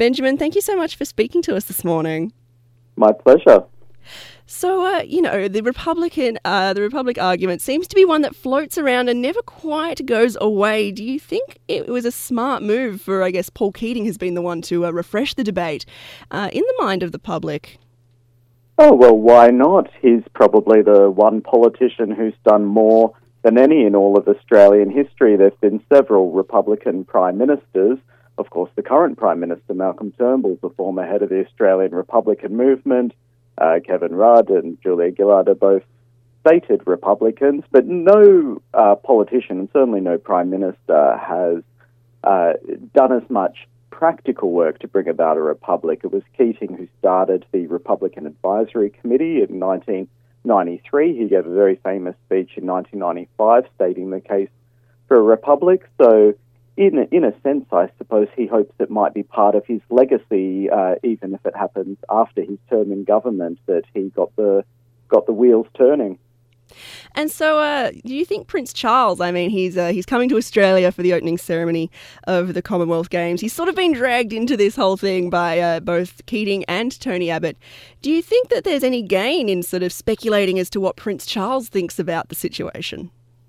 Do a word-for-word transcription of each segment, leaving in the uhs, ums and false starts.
Benjamin, thank you so much for speaking to us this morning. My pleasure. So, uh, you know, the Republican, uh, the Republic argument seems to be one that floats around and never quite goes away. Do you think it was a smart move for, I guess, Paul Keating has been the one to uh, refresh the debate uh, in the mind of the public? Oh, well, why not? He's probably the one politician who's done more than any in all of Australian history. There have been several Republican prime ministers. Of course, the current Prime Minister, Malcolm Turnbull, the former head of the Australian Republican movement. Uh, Kevin Rudd and Julia Gillard are both stated Republicans, but no uh, politician, and certainly no Prime Minister, has uh, done as much practical work to bring about a republic. It was Keating who started the Republican Advisory Committee in nineteen ninety-three. He gave a very famous speech in nineteen ninety-five stating the case for a republic. So in, in a sense, I suppose he hopes it might be part of his legacy, uh, even if it happens after his term in government, that he got the got the wheels turning. And so, uh, do you think Prince Charles, I mean, he's uh, he's coming to Australia for the opening ceremony of the Commonwealth Games. He's sort of been dragged into this whole thing by uh, both Keating and Tony Abbott. Do you think that there's any gain in sort of speculating as to what Prince Charles thinks about the situation?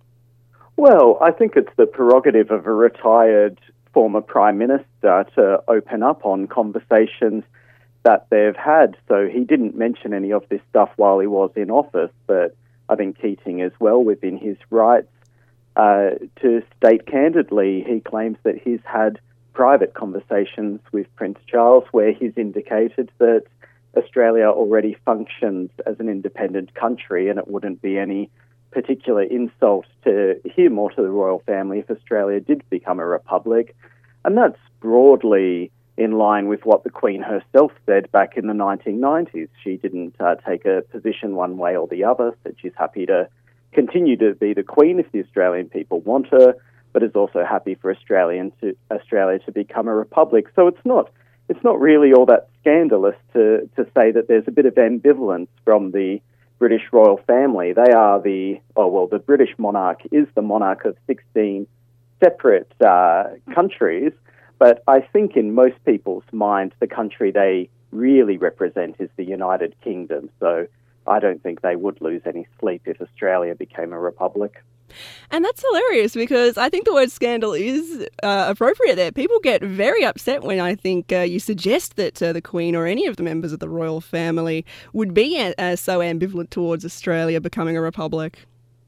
Well, I think it's the prerogative of a retired former Prime Minister to open up on conversations that they've had. So he didn't mention any of this stuff while he was in office, but I think Keating is well within his rights uh, to state candidly. He claims that he's had private conversations with Prince Charles where he's indicated that Australia already functions as an independent country and it wouldn't be any particular insult to him or to the royal family if Australia did become a republic. And that's broadly in line with what the Queen herself said back in the nineteen nineties. She didn't uh, take a position one way or the other, said she's happy to continue to be the Queen if the Australian people want her, but is also happy for Australian to, Australia to become a republic. So it's not it's not really all that scandalous to, to say that there's a bit of ambivalence from the British royal family. They are the, oh well, the British monarch is the monarch of sixteen separate uh, countries, but I think in most people's minds, the country they really represent is the United Kingdom. So I don't think they would lose any sleep if Australia became a republic. And that's hilarious because I think the word scandal is uh, appropriate there. People get very upset when I think uh, you suggest that uh, the Queen or any of the members of the royal family would be uh, so ambivalent towards Australia becoming a republic.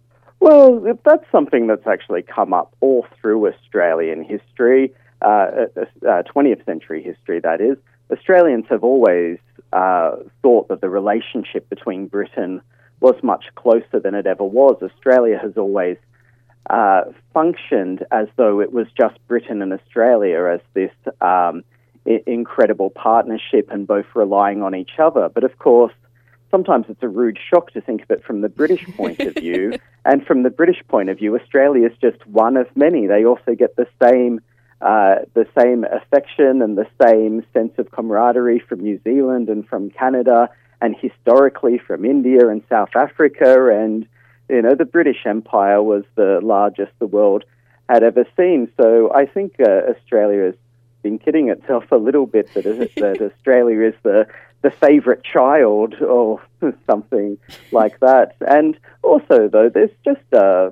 Well, that's something that's actually come up all through Australian history, uh, uh, twentieth century history, that is. Australians have always uh, thought that the relationship between Britain was much closer than it ever was. Australia has always uh, functioned as though it was just Britain and Australia as this um, I- incredible partnership and both relying on each other. But of course, sometimes it's a rude shock to think of it from the British point of view. And from the British point of view, Australia is just one of many. They also get the same uh, the same affection and the same sense of camaraderie from New Zealand and from Canada, and historically from India and South Africa. And, you know, the British Empire was the largest the world had ever seen. So I think uh, Australia has been kidding itself a little bit that, that Australia is the, the favourite child or something like that. And also, though, there's just a,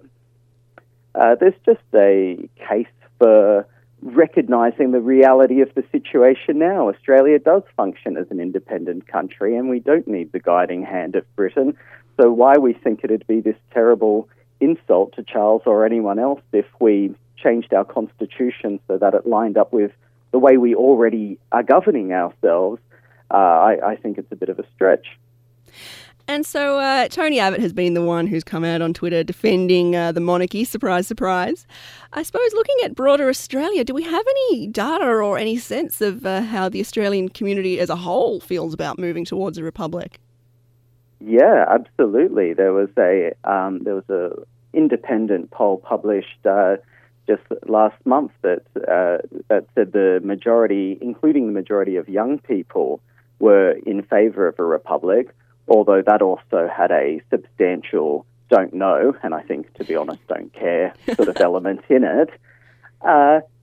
uh, there's just a case for recognising the reality of the situation now. Australia does function as an independent country and we don't need the guiding hand of Britain. So why we think it'd be this terrible insult to Charles or anyone else if we changed our constitution so that it lined up with the way we already are governing ourselves, uh, I, I think it's a bit of a stretch. And so uh, Tony Abbott has been the one who's come out on Twitter defending uh, the monarchy. Surprise, surprise. I suppose looking at broader Australia, do we have any data or any sense of uh, how the Australian community as a whole feels about moving towards a republic? Yeah, absolutely. There was a um, there was a independent poll published uh, just last month that uh, that said the majority, including the majority of young people, were in favour of a republic. Although that also had a substantial don't know, and I think, to be honest, don't care sort of element in it. Uh,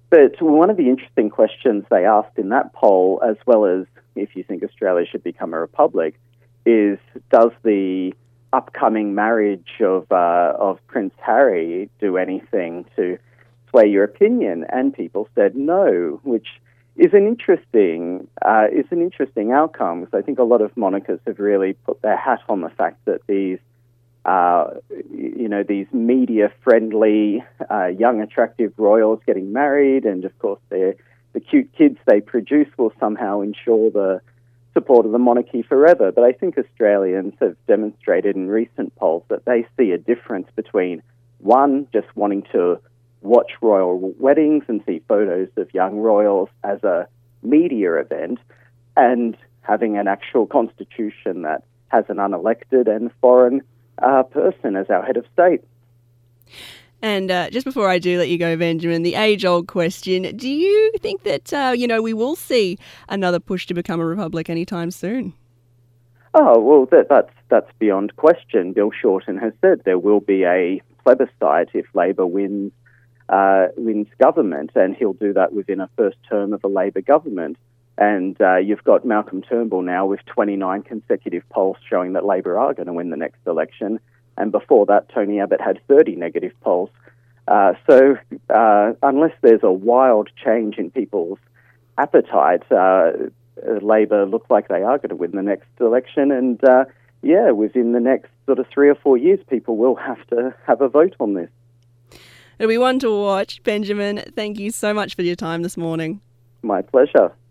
But one of the interesting questions they asked in that poll, as well as if you think Australia should become a republic, is does the upcoming marriage of uh, of Prince Harry do anything to sway your opinion? And people said no, which is an interesting uh, is an interesting outcome, because I think a lot of monarchists have really put their hat on the fact that these uh, you know these media friendly uh, young attractive royals getting married, and of course the the cute kids they produce will somehow ensure the support of the monarchy forever. But I think Australians have demonstrated in recent polls that they see a difference between, one, just wanting to watch royal weddings and see photos of young royals as a media event, and having an actual constitution that has an unelected and foreign uh, person as our head of state. And uh, just before I do let you go, Benjamin, the age-old question, do you think that, uh, you know, we will see another push to become a republic anytime soon? Oh, well, that, that's, that's beyond question. Bill Shorten has said there will be a plebiscite if Labor wins, uh, wins government, and he'll do that within a first term of a Labor government. And uh, you've got Malcolm Turnbull now with twenty-nine consecutive polls showing that Labor are going to win the next election. And before that, Tony Abbott had thirty negative polls. Uh, so uh, unless there's a wild change in people's appetite, uh, Labor look like they are going to win the next election. And uh, yeah, within the next sort of three or four years, people will have to have a vote on this. It'll be one to watch. Benjamin, thank you so much for your time this morning. My pleasure.